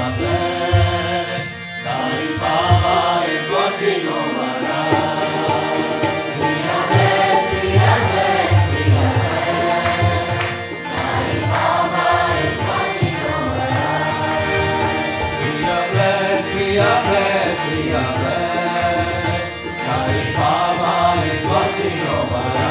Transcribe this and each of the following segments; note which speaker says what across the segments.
Speaker 1: are blessed. Sai Baba is watching over us. We are blessed, we are blessed, we are blessed. Sai Baba is watching over us. We are blessed, we are blessed, we are blessed. Sai Baba is watching over us.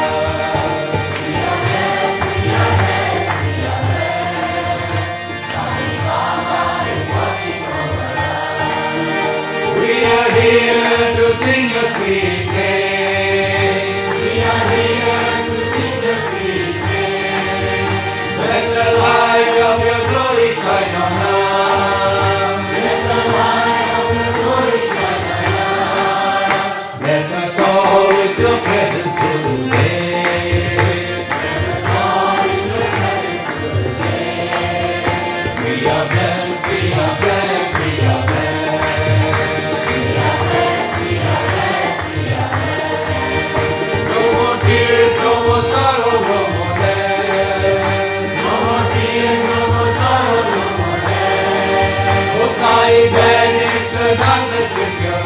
Speaker 1: We are here to sing a sweet name. We are here to sing a sweet name. Let the light of your glory shine on us. Let the light of your glory shine on us. Bless us all with your presence today. Bless us all with your presence today. We are blessed, we are blessed, we are blessed. Banish the darkness with your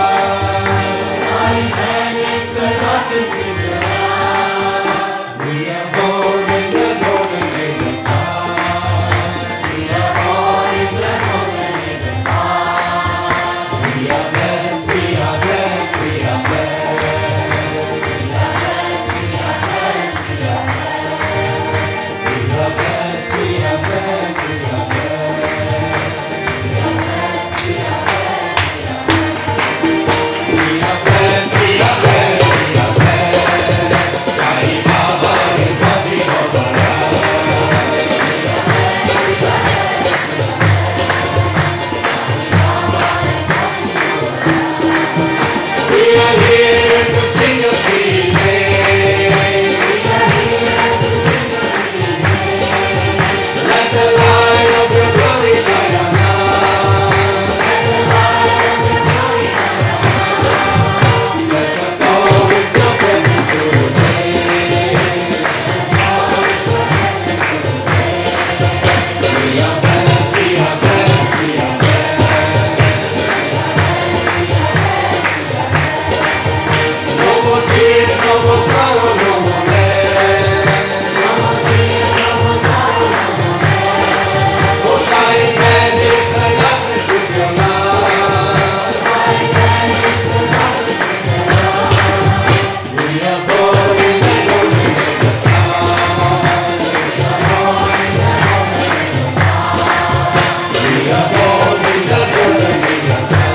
Speaker 1: love. Banish the darkness with your love. We are born in the golden age of sun. We are born in the golden age of sun. We are blessed, we are blessed, we are blessed. We are blessed, we are blessed, we are blessed. We are blessed, we are blessed, we are blessed.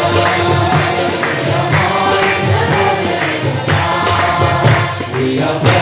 Speaker 1: We are